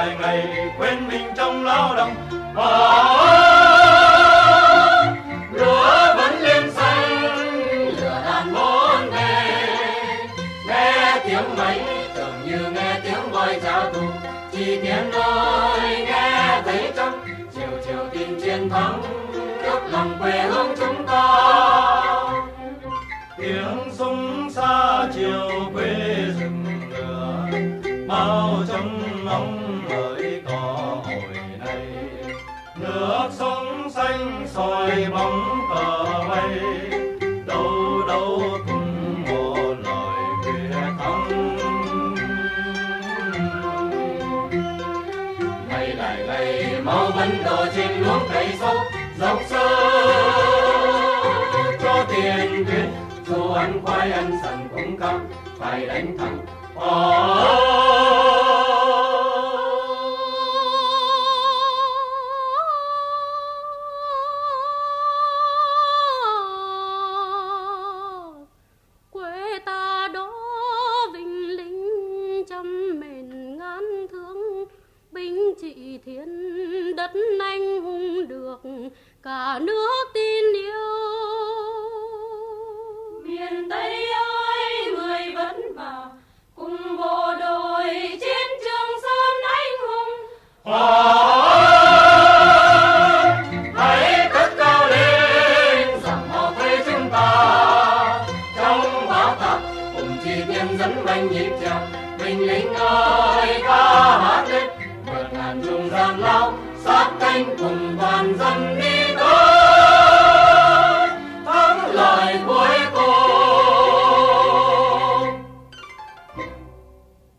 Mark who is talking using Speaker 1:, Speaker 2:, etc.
Speaker 1: lại ngày quên mình trong lao động. Lúa vẫn lên xanh, lửa đàn bốn bề. Nghe tiếng máy tưởng như nghe tiếng voi trả thù. Chỉ tiếng ơi nghe thấy trong chiều chiều tin chiến thắng, ước lòng quê hương chúng ta. Tiếng súng xa chiều quê rừng lửa, bao trông ngóng mới có hồi này. Nước sông xanh soi bóng cờ bay, đâu đâu cũng một lời quyết thắng. Ngày lại ngày máu vẫn đổ trên luống cây sâu dọc sơ cho tiền tuyến. Dù ăn khoai ăn sần cũng cam phải đánh thắng.
Speaker 2: Quê ta đó vinh linh trăm mền ngàn thương, binh trị thiên đất anh hùng được cả nước tin yêu. Miền Tây ơi người vẫn vào cùng bộ đội chiến trường sơn anh hùng.
Speaker 1: Hãy cất cao lên dòng họ quê chúng ta, trong bão táp cùng chi tiên dẫn vang nhịp trèo. Binh lính ơi ca hát lên